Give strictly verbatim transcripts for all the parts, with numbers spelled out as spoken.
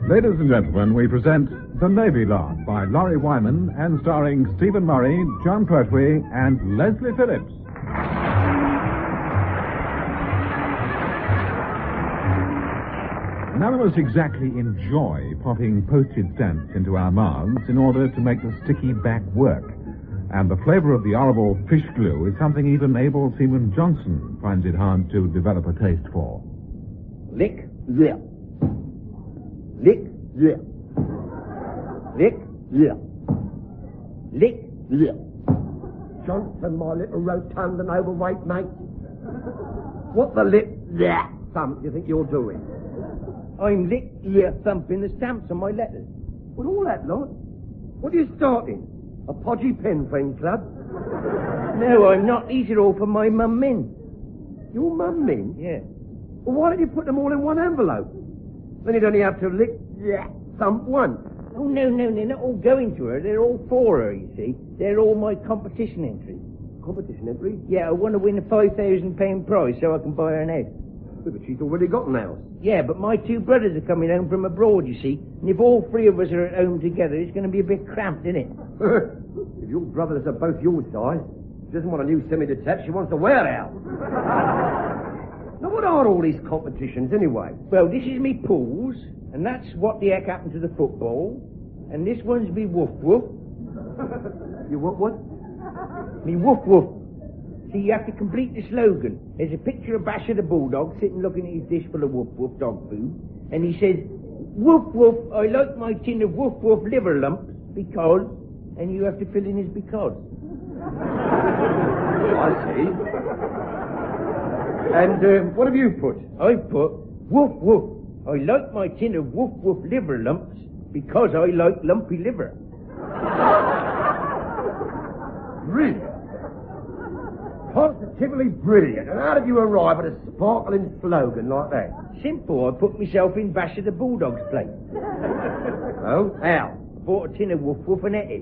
Ladies and gentlemen, we present The Navy Lark by Laurie Wyman and starring Stephen Murray, John Pertwee, and Leslie Phillips. None of us exactly enjoy popping postage stamps into our mouths in order to make the sticky back work. And the flavor of the horrible fish glue is something even Abel Seaman Johnson finds it hard to develop a taste for. Lick, lip. Lick, lip. Lick, lip. Lick, lip. Johnson, my little rotund and overweight mate. What the lip, lip thump do you think you're doing? I'm lick, lip thumping the stamps on my letters. With all that lot? What are you starting? A podgy pen friend club? No, I'm not. These are all for my mum Min. Your mum Min? Yeah. Well, why don't you put them all in one envelope? Then you'd only have to lick, yeah, thump once. Oh, no, no, they're not all going to her. They're all for her, you see. They're all my competition entries. Competition entries? Yeah, I want to win a five thousand pound prize so I can buy her an house. But she's already got an house. Yeah, but my two brothers are coming home from abroad, you see. And if all three of us are at home together, it's going to be a bit cramped, isn't it? If your brothers are both your size, she doesn't want a new semi-detached, she wants a warehouse. Now, what are all these competitions, anyway? Well, this is me pools, and that's what the heck happened to the football. And this one's me woof woof. You what, what? Me woof woof. See, you have to complete the slogan. There's a picture of Basher the Bulldog sitting looking at his dish full of woof woof dog food, and he says, woof woof, I like my tin of woof woof liver lumps because, and you have to fill in his because. I see. And uh, what have you put? I've put, woof woof, I like my tin of woof woof liver lumps because I like lumpy liver. Really? Positively brilliant. And how did you arrive at a sparkling slogan like that? Simple. I put myself in Basher the Bulldog's place. Oh? How? I bought a tin of woof woof and ate it.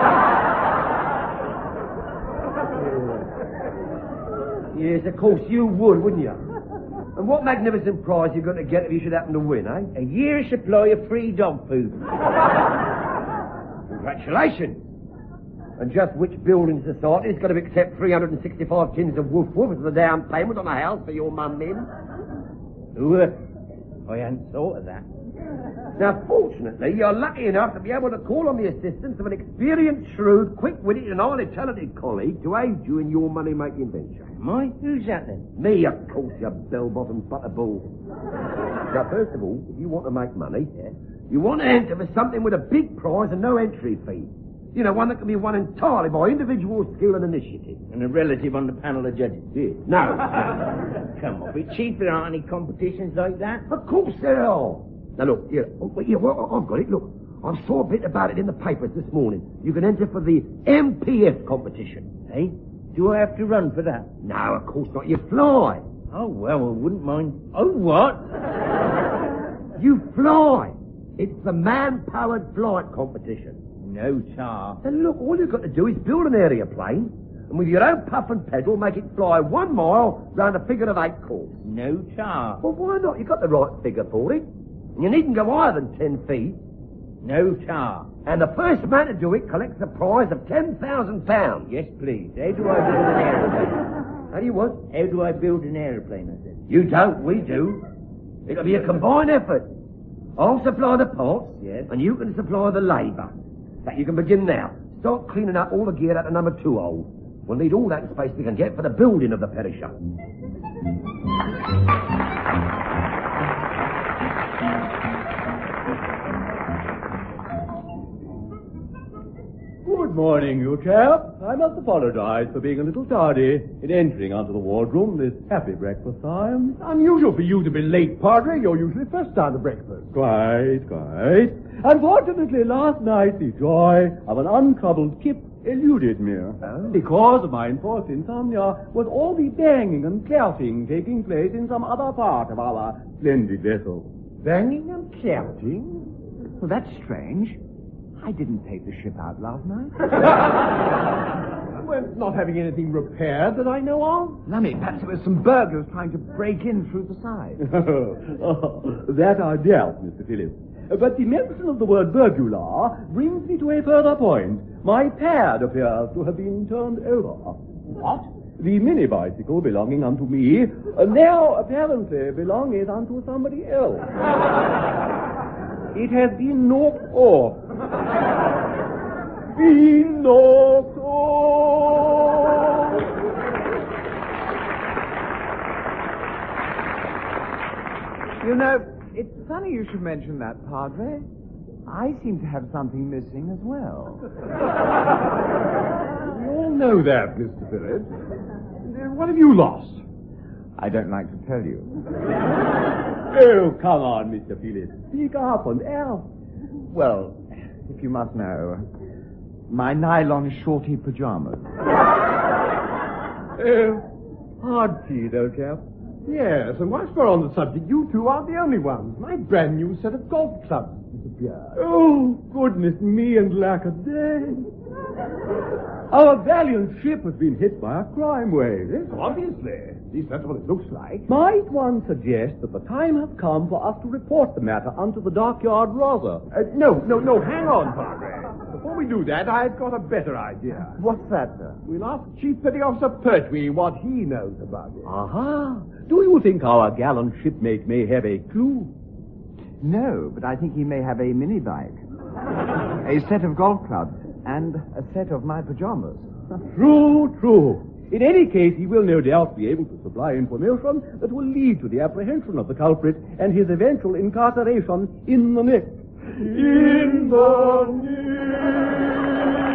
Yes, of course you would, wouldn't you? And what magnificent prize you going to get if you should happen to win, eh? A year's supply of free dog food. Congratulations. And just which building society is going to accept three hundred sixty-five tins of woof woof as the down payment on a house for your mum Min? Uh, I hadn't thought of that. Now, fortunately, you're lucky enough to be able to call on the assistance of an experienced, shrewd, quick-witted and highly talented colleague to aid you in your money-making venture. Am I? Who's that then? Me, of course, you bell-bottom butterball. Now, first of all, if you want to make money, yeah, you want to enter for something with a big prize and no entry fee. You know, one that can be won entirely by individual skill and initiative. And a relative on the panel of judges. Yeah. No. Come on, but Chief, there aren't any competitions like that? Of course there are. Now, look, yeah, oh, yeah, well, I've got it. Look, I saw a bit about it in the papers this morning. You can enter for the M P F competition. Eh? Do I have to run for that? No, of course not. You fly. Oh, well, I wouldn't mind. Oh, what? You fly. It's the man-powered flight competition. No chance. And look, all you've got to do is build an aeroplane, and with your own puff and pedal, make it fly one mile round a figure of eight course. No chance. Well, why not? You've got the right figure for it. And you needn't go higher than ten feet. No chance. And the first man to do it collects a prize of ten thousand pounds. Yes, please. How do I build an aeroplane? How do you what? How do I build an aeroplane, I said? You don't, we do. It'll be a combined effort. I'll supply the parts, yes, and you can supply the labour. But you can begin now. Start cleaning up all the gear out of number two hole. We'll need all that space we can get for the building of the perisher. Good morning, you chap. I must apologize for being a little tardy in entering onto the wardroom this happy breakfast time. It's unusual for you to be late, Padre. You're usually first down to breakfast. Quite, quite. Unfortunately, last night the joy of an untroubled kip eluded me. Oh. Because of my enforced insomnia, with all the banging and clouting taking place in some other part of our splendid vessel. Banging and clouting? Well, that's strange. I didn't take the ship out last night. we're not having anything repaired that I know of. Lummy, perhaps it was some burglars trying to break in through the side. Oh, that I doubt, Mister Phillips. But the mention of the word burglar brings me to a further point. My pad appears to have been turned over. What? The mini-bicycle belonging unto me, uh, now apparently belonging unto somebody else. It has been knocked off. Been knocked off. You know, it's funny you should mention that, Padre. I seem to have something missing as well. We all know that, Mister Phillips. Uh, What have you lost? I don't like to tell you. Oh, come on, Mister Phillips. Speak up and out. Well, if you must know, my nylon shorty pajamas. Oh, hard teed, old chap. Yes, and whilst we're on the subject, you two aren't the only ones. My brand new set of golf clubs disappeared. Oh, goodness me and lack a day. Our valiant ship has been hit by a crime wave. Yes, obviously. At least that's what it looks like. Might one suggest that the time has come for us to report the matter unto the dockyard Rosa? Uh, no, no, no, hang on, Padre. Before we do that, I've got a better idea. What's that, sir? We'll ask Chief Petty Officer Pertwee what he knows about it. Aha. Do you think our gallant shipmate may have a clue? No, but I think he may have a mini bike, a set of golf clubs, and a set of my pajamas. True, true. In any case, he will no doubt be able to supply information that will lead to the apprehension of the culprit and his eventual incarceration in the nick. In the nick.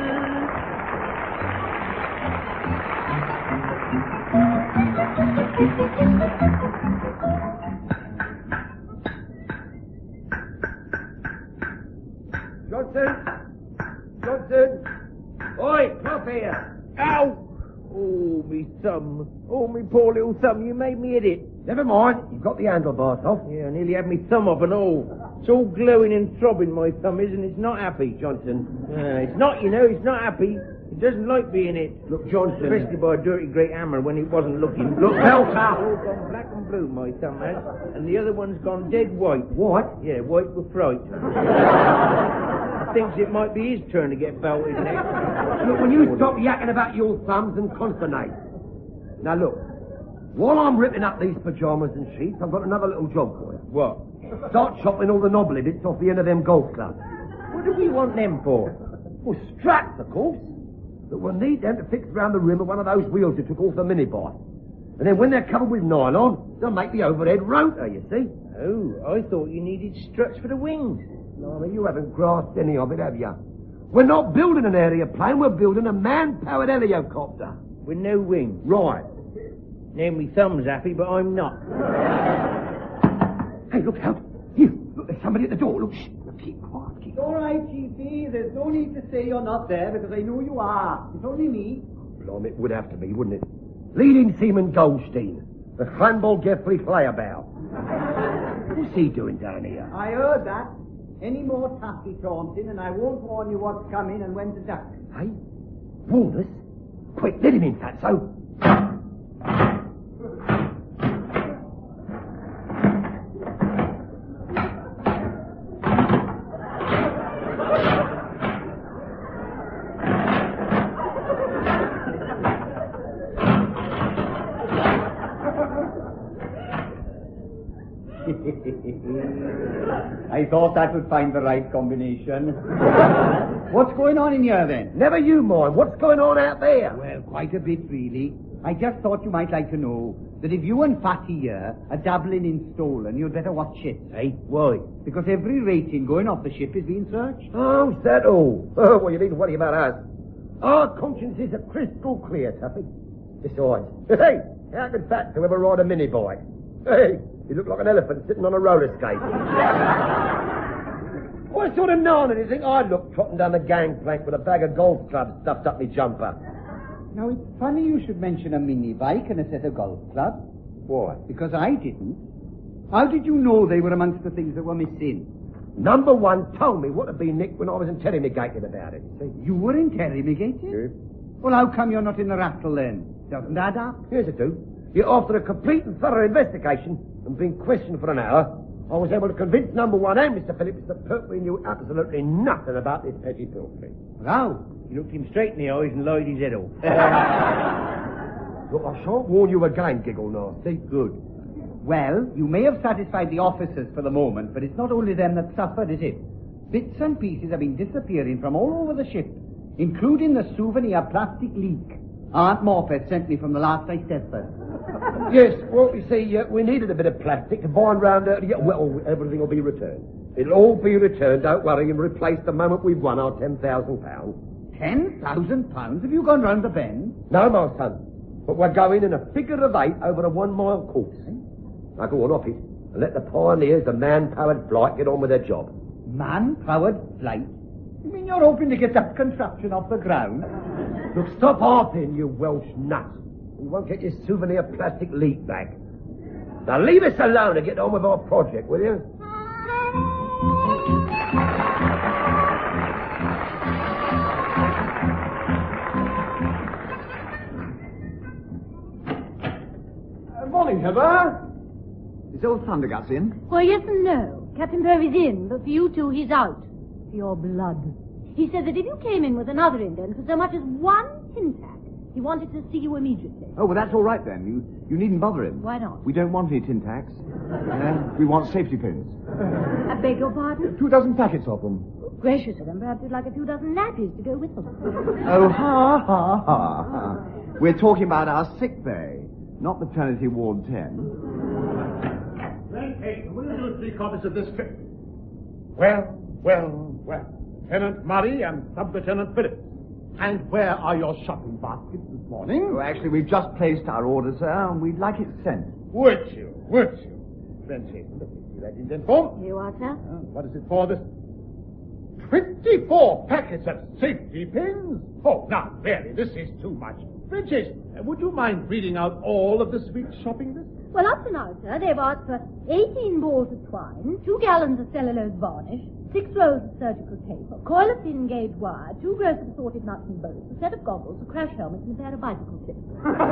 Johnson! Johnson! Oi, come here! Ow! Oh, me thumb. Oh, me poor little thumb, you made me hit it. Never mind, you've got the handlebars off. Yeah, I nearly had me thumb off and all. It's all glowing and throbbing, my thumb is, and it's not happy, Johnson. Uh, it's not, you know, it's not happy. It doesn't like being hit. Look, Johnson. Especially by a dirty great hammer when it wasn't looking. Look, Pelter! All gone black and blue, my thumb has. And the other one's gone dead white. White? Yeah, white with fright. Thinks it might be his turn to get belted next. Look, when you stop yakking about your thumbs and consternate. Now look, while I'm ripping up these pajamas and sheets, I've got another little job for you. What? Start chopping all the knobbly bits off the end of them golf clubs. What do we want them for? Well, straps, of course. But we'll need them to fix around the rim of one of those wheels you took off the minibike. And then when they're covered with nylon, they'll make the overhead rotor, you see. Oh, I thought you needed struts for the wings. No, you haven't grasped any of it, have you? We're not building an aeroplane, we're building a man-powered helicopter. With no wings? Right. Now me thumb's happy, but I'm not. Hey, look out. Here, look, there's somebody at the door. Look, shh. Look, keep quiet, keep It's all right, Chiefy. There's no need to say you're not there, because I know you are. It's only me. Blimey, it would have to be, wouldn't it? Leading Seaman Goldstein, the Clanball Geoffrey Flayabout. What's he doing down here? I heard that. Any more taffy taunting, and I won't warn you what's coming and when to duck. Hey? Warn us? Quick, let him in, Fatso. I thought that would find the right combination. What's going on in here, then? Never you mind. What's going on out there? Well, quite a bit, really. I just thought you might like to know that if you and Fatty here are dabbling in stolen, you'd better watch it. Hey, why? Because every rating going off the ship is being searched. Oh, is that all? Oh, well, you needn't worry about us. Our consciences are crystal clear, Tuffy. Besides, hey, how could Fatso ever ride a mini-bike? Hey, he looked like an elephant sitting on a roller skate. What sort of narn do you think I'd look trotting down the gangplank with a bag of golf clubs stuffed up my jumper? Now, it's funny you should mention a mini bike and a set of golf clubs. Why? Because I didn't. How did you know they were amongst the things that were missing? Number one told me what had been nicked when I was interrogated about it, you see. You were interrogated? Yeah. Well, how come you're not in the rattle then? Doesn't add up. Here's it do. Yet after a complete and thorough investigation and being questioned for an hour, I was able to convince number one and Mister Phillips that Pertwee knew absolutely nothing about this petty pilfery. How? He looked him straight in the eyes and lied his head off. Look, I shan't warn you again, Giggle Nasty. Good. Well, you may have satisfied the officers for the moment, but it's not only them that suffered, is it? Bits and pieces have been disappearing from all over the ship, including the souvenir plastic leak Aunt Morpeth sent me from the last I stepped there. Yes, well, you see, uh, we needed a bit of plastic to bind round her. Yeah, well, everything will be returned. It'll all be returned, don't worry, and replaced the moment we've won our ten thousand pounds. Ten thousand pounds? Have you gone round the bend? No, my son. But we're going in a figure of eight over a one-mile course. Now go on off it and let the pioneers, the man-powered flight, get on with their job. Man-powered flight? You mean you're hoping to get that construction off the ground? Look, stop harping, you Welsh nut. You won't get your souvenir plastic leak back. Now leave us alone and get on with our project, will you? Uh, morning, Heather. Is old Thunderguts in? Well, yes and no. Captain Purvis in, but for you two, he's out. For your blood. He said that if you came in with another indent for so much as one tin tack, he wanted to see you immediately. Oh, well, that's all right then. You you needn't bother him. Why not? We don't want any tin tacks. Uh, we want safety pins. I beg your pardon? Two dozen packets of them. Gracious of them, perhaps you'd like a few dozen nappies to go with them. Oh, ha, ha, ha, ha. We're talking about our sick bay, not maternity ward ten. Hey, will you do three copies of this trip? Well, well, well. Lieutenant Murray and Sub-Lieutenant Phillips. And where are your shopping baskets this morning? Oh, actually, we've just placed our order, sir, and we'd like it sent. Would you? Would you? Friend Jason, let me see that indent form. Here you are, sir. Uh, what is it for, this? Twenty-four packets of safety pins? Oh, now, really, this is too much. Friend Jason, uh, would you mind reading out all of this week's shopping list? Well, up to now, sir, they've asked for eighteen balls of twine, two gallons of cellulose varnish, six rolls of surgical tape, a coil of thin gauge wire, two gross of assorted nuts and bolts, a set of goggles, a crash helmet, and a pair of bicycle clips.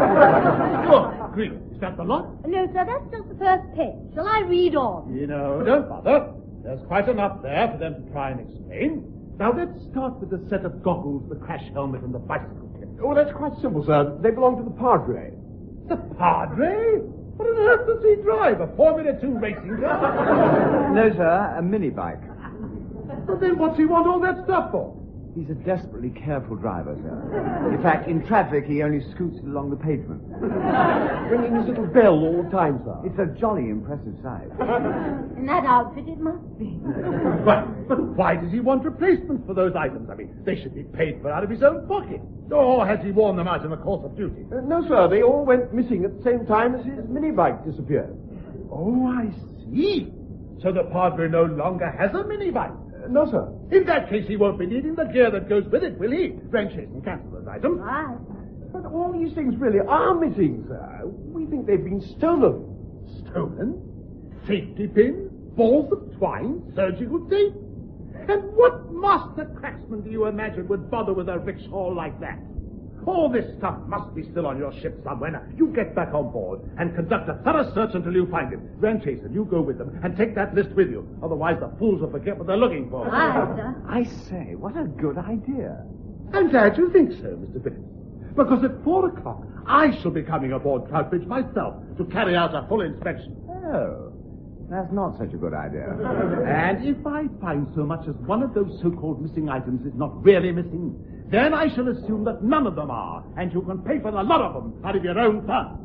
Good grief, is that the lot? No, sir, that's just the first page. Shall I read on? You know, don't bother. There's quite enough there for them to try and explain. Now, let's start with the set of goggles, the crash helmet, and the bicycle clip. Oh, that's quite simple, sir. They belong to the Padre. The Padre? What on earth does he drive? A Formula Two racing car? No, sir, a mini bike. But then what's he want all that stuff for? He's a desperately careful driver, sir. In fact, in traffic, he only scoots along the pavement. Ringing his little bell all the time, sir. It's a jolly impressive sight. In that outfit, it must be. But, but why does he want replacements for those items? I mean, they should be paid for out of his own pocket. Or has he worn them out in the course of duty? Uh, no, sir. They all went missing at the same time as his mini bike disappeared. Oh, I see. So the Padre no longer has a mini bike. Uh, no, sir. In that case, he won't be needing the gear that goes with it, will he? Wrench and cancel those items. Right. But all these things really are missing, sir. We think they've been stolen. Stolen? Safety pins? Balls of twine? Surgical tape? And what master cracksman do you imagine would bother with a rich haul like that? All this stuff must be still on your ship somewhere. Now, you get back on board and conduct a thorough search until you find it. Grand Chaser, you go with them and take that list with you. Otherwise, the fools will forget what they're looking for. Right, sir. I say, what a good idea. I'm glad you think so, Mister Phillips. Because at four o'clock, I shall be coming aboard Troutbridge myself to carry out a full inspection. Oh, that's not such a good idea. And if I find so much as one of those so-called missing items is not really missing, then I shall assume that none of them are, and you can pay for the lot of them out of your own funds.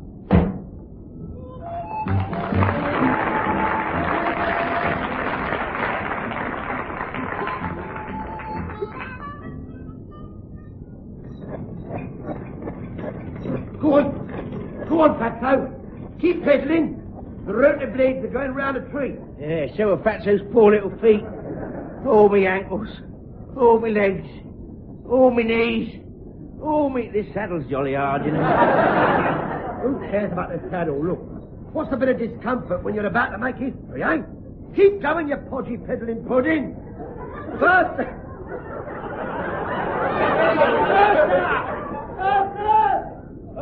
Go on. Go on, Fatso. Keep pedaling. The rotor blades are going round a tree. Yeah, so are Fatso's poor little feet. All me ankles. All me legs. All me knees. All me... This saddle's jolly hard, you know. Who cares about the saddle? Look. What's the bit of discomfort when you're about to make history, eh? Keep going, you podgy peddling pudding. First...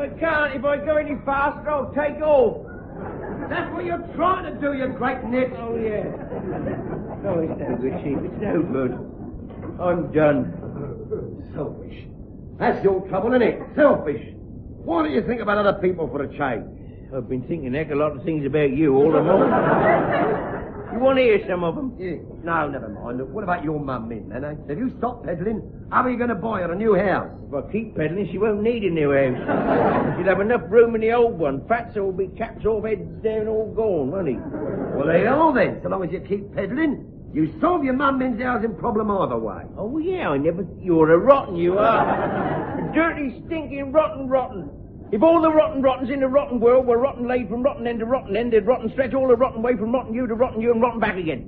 I can't. If I go any faster, I'll take off. That's what you're trying to do, you great nit. Oh, yeah. No, it's no good, Chief. It's no good. I'm done. Selfish. That's your trouble, isn't it? Selfish. Why don't you think about other people for a change? I've been thinking a heck of a lot of things about you all the morning. You want to hear some of them? Yeah. No, never mind. Look, what about your mum, Min, then, eh? If you stop peddling, how are you going to buy her a new house? If I keep peddling, she won't need a new house. She'll have enough room in the old one. Fatso will be caps off, heads down, all gone, won't he? Well, they are then, so long as you keep peddling. You solve your mum Min's housing problem either way. Oh, yeah, I never... You're a rotten, you are. A dirty, stinking, rotten, rotten. If all the rotten rottens in the rotten world were rotten laid from rotten end to rotten end, they'd rotten stretch all the rotten way from rotten you to rotten you and rotten back again.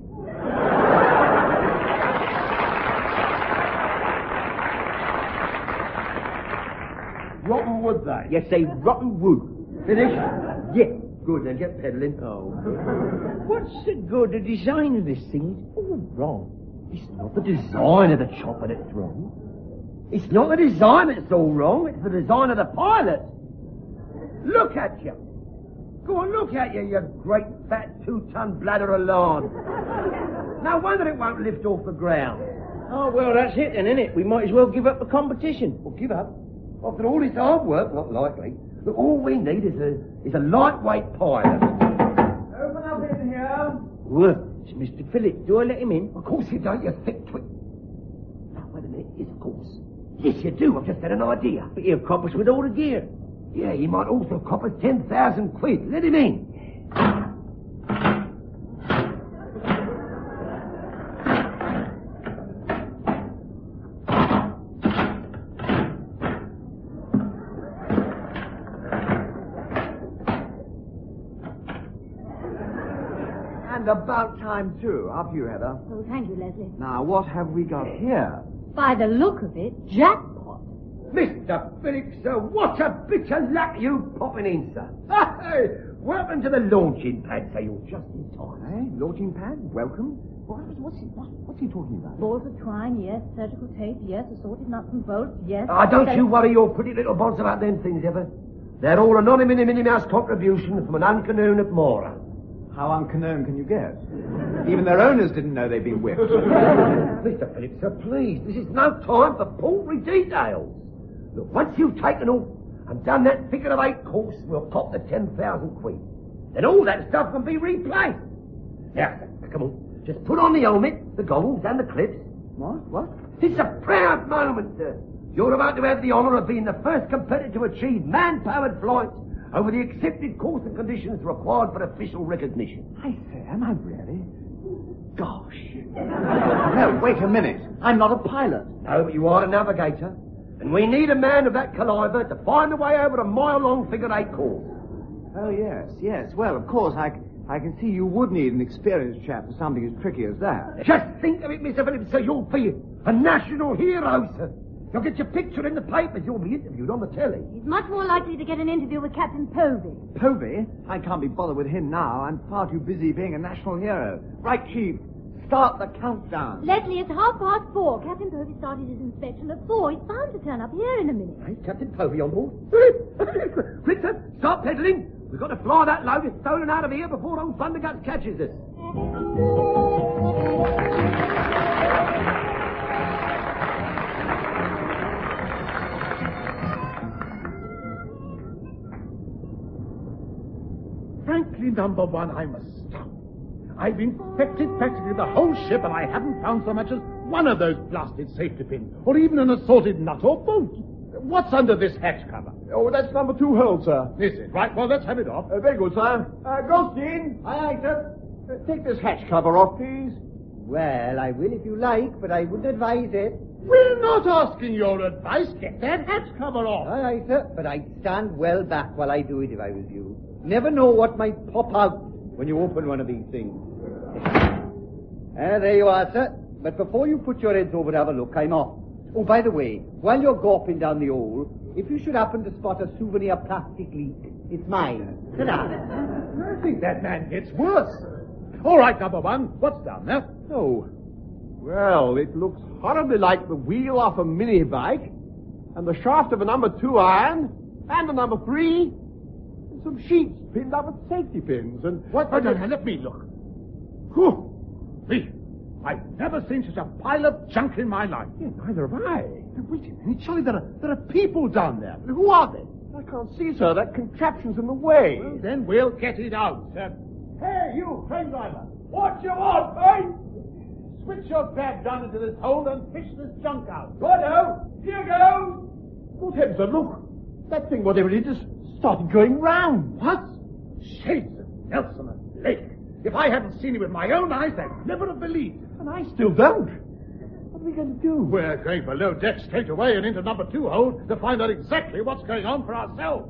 Rotten wood, they? Yes, say rotten wood. Finish? Yes. Good, then get peddling. Oh. What's the good? The design of this thing is all wrong. It's not the design of the chopper that's wrong. It's not the design that's all wrong. It's the design of the pilot. Look at you. Go on, look at you, you great fat two-ton bladder of lard. No wonder it won't lift off the ground. Oh, well, that's it then, isn't it? We might as well give up the competition. Well, give up? After all this hard work, not likely. But all we need is a is a lightweight pilot. Open up in here. What? It's Mister Phillips. Do I let him in? Of course you don't, you thick twit. Now, wait a minute. Yes, of course. Yes, you do. I've just had an idea. But he'll cop us with all the gear. Yeah, he might also cop us ten thousand quid. Let him in. And about time, too. After you, Heather. Oh, thank you, Leslie. Now, what have we got here? By the look of it, jackpot. Mister Phillips, sir, what a bit of luck you popping in, sir. Hey, welcome to the launching pad, sir. You're just in time. Eh? Launching pad? Welcome? What, what's, he, what, what's he talking about? Balls of twine, yes. Surgical tape, yes. Assorted nuts and bolts, yes. Ah, don't Then- you worry your pretty little bonds about them things, ever. They're all anonymous in a Minnie Mouse contribution from an uncanoon at Mora. How uncanown can you get? Even their owners didn't know they'd been whipped. Mister Phillips, sir, please, this is no time for paltry details. Look, once you've taken off and done that figure of eight course, we'll pop the ten thousand quid. Then all that stuff can be replaced. Now, sir, come on. Just put on the helmet, the goggles, and the clips. What? What? It's a proud moment, sir. You're about to have the honour of being the first competitor to achieve man-powered flight over the accepted course and conditions required for official recognition. I say, am I really? Gosh. No, wait a minute. I'm not a pilot. No, but you are a navigator. And we need a man of that caliber to find a way over a mile-long figure-eight course. Oh, yes, yes. Well, of course, I, I can see you would need an experienced chap for something as tricky as that. Just think of it, Mister Phillips, sir. You'll be a national hero, sir. You'll get your picture in the papers. You'll be interviewed on the telly. He's much more likely to get an interview with Captain Povey. Povey? I can't be bothered with him now. I'm far too busy being a national hero. Right, Chief. Start the countdown. Leslie, it's half past four. Captain Povey started his inspection at four. He's bound to turn up here in a minute. Hey, Captain Povey on board. Quick, sir. Start peddling. We've got to fly that load that's stolen out of here before old Thunderguts catches us. Frankly, number one, I'm astounded. I've inspected practically the whole ship, and I haven't found so much as one of those blasted safety pins, or even an assorted nut or bolt. What's under this hatch cover? Oh, that's number two hole, sir. Is it? Right, well, let's have it off. Uh, very good, sir. Uh, Goldstein. Aye, aye, sir. Uh, take this hatch cover off, please. Well, I will if you like, but I wouldn't advise it. We're not asking your advice. Get that hatch cover off. Aye, aye, sir, but I'd stand well back while I do it if I was you. Never know what might pop out when you open one of these things. Ah, there you are, sir. But before you put your heads over to have a look, I'm off. Oh, by the way, while you're gawping down the hole, if you should happen to spot a souvenir plastic leak, it's mine. Ta-da. I think that man gets worse. All right, number one, what's down there? Oh. Well, it looks horribly like the wheel off a mini bike and the shaft of a number two iron and a number three, and some sheets pinned up with safety pins, and... What? Oh, no, no, let me look. Whew. Me. I've never seen such a pile of junk in my life. Yeah, neither have I. Now, wait a minute. Surely there are, there are people down there. Who are they? I can't see, sir. That contraption's in the way. Well, then we'll get it out. Uh, hey, you, train driver. What you want, mate? Switch your bag down into this hole and fish this junk out. Righto. Here goes. Good heavens, sir, look. That thing, whatever it is, just started going round. What? Shades of Nelson and Blake. If I hadn't seen it with my own eyes, I'd never have believed. And I still don't. What are we going to do? We're going below deck straight away and into number two hold to find out exactly what's going on for ourselves.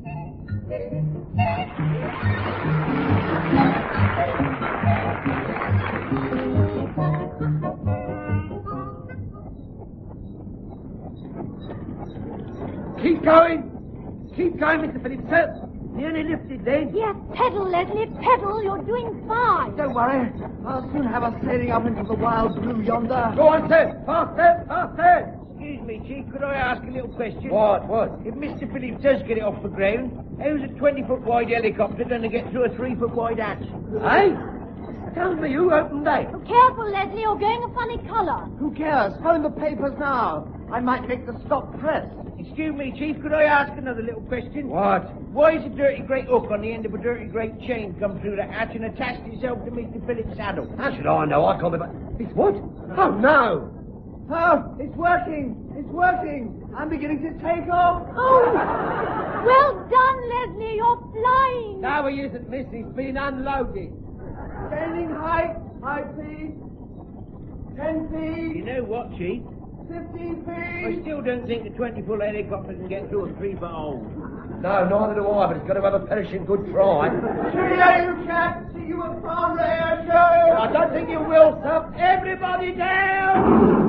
Keep going. Keep going, Mister Phillips, sir. Nearly lifted then. Yes, pedal, Leslie, pedal. You're doing fine. Don't worry. I'll soon have us sailing up into the wild blue yonder. Go on, sir. Faster, faster. Excuse me, Chief, could I ask a little question? What, what? If Mister Phillips does get it off the ground, how's a twenty-foot wide helicopter going to get through a three-foot wide hatch? Eh? Tell me who opened that. Oh, careful, Leslie, you're going a funny colour. Who cares? Phone the papers now. I might make the stop press. Excuse me, Chief, could I ask another little question? What? Why is a dirty great hook on the end of a dirty great chain come through the hatch and attached itself to Mister Phillips' saddle? How should I know? I can't be... It's what? Oh, no. Oh, it's working. It's working. I'm beginning to take off. Oh, well done, Leslie, you're flying. No, he isn't, miss. He's been unloaded. Gaining height. Five feet. Ten feet. You know what, Chief? Fifteen I feet. still don't think a twenty-foot helicopter can get through a three-foot hole. No, neither do I, but it's got to have a perishing good try. Cheerio, you chaps. See you at Farnborough Air Show. I don't think you will, sir. Everybody down!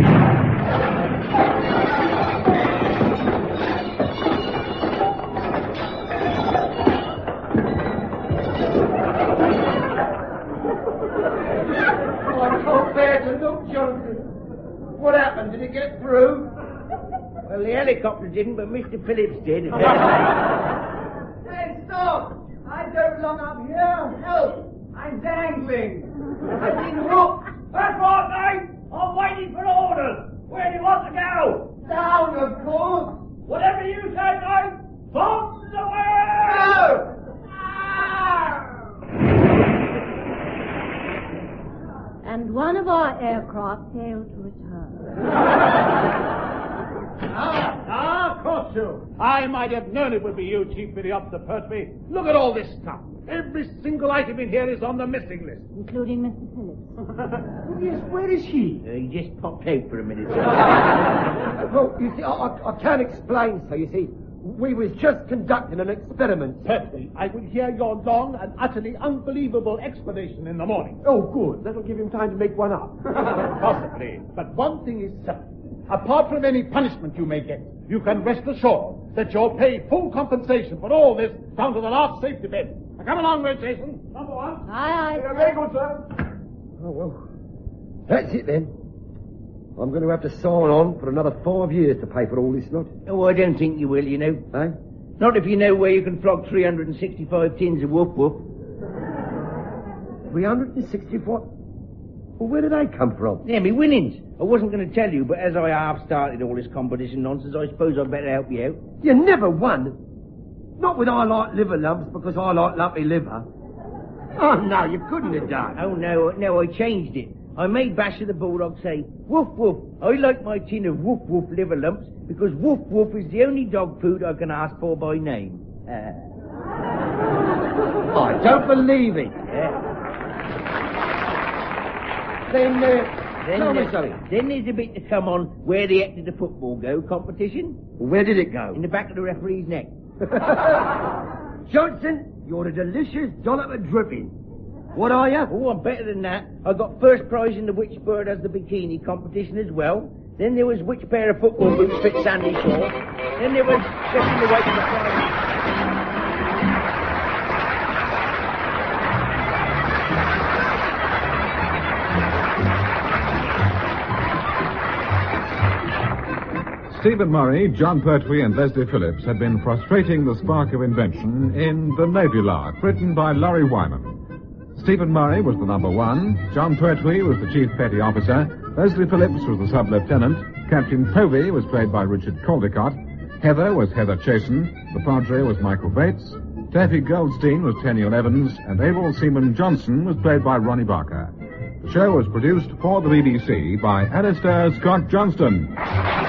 Oh, I can't bear to look, Johnson. What happened? Did it get through? Well, the helicopter didn't, but Mister Phillips did. Hey, stop! I don't belong up here. Help! I'm dangling. I've been hooked. That's right, mate. I'm waiting for orders. Where do you want to go? Down, of course. Whatever you say, mate. Bombs away! No! And one of our aircraft failed to return. Ah, ah, caught you. I might have known it would be you, Chief Phillips, Pertwee. Look at all this stuff. Every single item in here is on the missing list. Including Mister Phillips. Oh, yes, where is he? Uh, he just popped out for a minute. Well, you see, I, I, I can't explain, so you see. We was just conducting an experiment. Pertwee, I will hear your long and utterly unbelievable explanation in the morning. Oh, good. That'll give him time to make one up. Possibly. But one thing is certain. Apart from any punishment you may get, you can rest assured that you'll pay full compensation for all this down to the last safety bed. Now come along, Red Jason. Number one. Aye, aye. Very good, sir. Oh, well. That's it, then. I'm going to have to sign on for another five years to pay for all this lot. Oh, I don't think you will, you know. Eh? Not if you know where you can flog three hundred sixty-five tins of woof woof. three hundred sixty-four? Well, where do they come from? Yeah, me winnings. I wasn't going to tell you, but as I half started all this competition nonsense, I suppose I'd better help you out. You never won. Not with I like liver lumps because I like lumpy liver. Oh, no, you couldn't have done. Oh, no, no, I changed it. I made Basher the Bulldog say, woof woof, I like my tin of woof woof liver lumps because woof woof is the only dog food I can ask for by name. Uh. I don't believe it. Yeah. Then, uh, Then, tell me there's- something. then there's a bit to come on where the heck did the football go competition? Where did it go? In the back of the referee's neck. Johnson, you're a delicious dollop of dripping. What are you? Oh, I'm better than that. I got first prize in the Which Bird Has the Bikini competition as well. Then there was Which Pair of Football Boots Fit Sandy Shore. Then there was Just in the Wake of the Prize. Stephen Murray, John Pertwee, and Leslie Phillips had been frustrating the spark of invention in The Navy Lark, written by Laurie Wyman. Stephen Murray was the number one, John Pertwee was the chief petty officer, Leslie Phillips was the sub-lieutenant, Captain Povey was played by Richard Caldecott, Heather was Heather Chasen, the Padre was Michael Bates, Taffy Goldstein was Tenniel Evans, and Abel Seaman Johnson was played by Ronnie Barker. The show was produced for the B B C by Alistair Scott Johnston.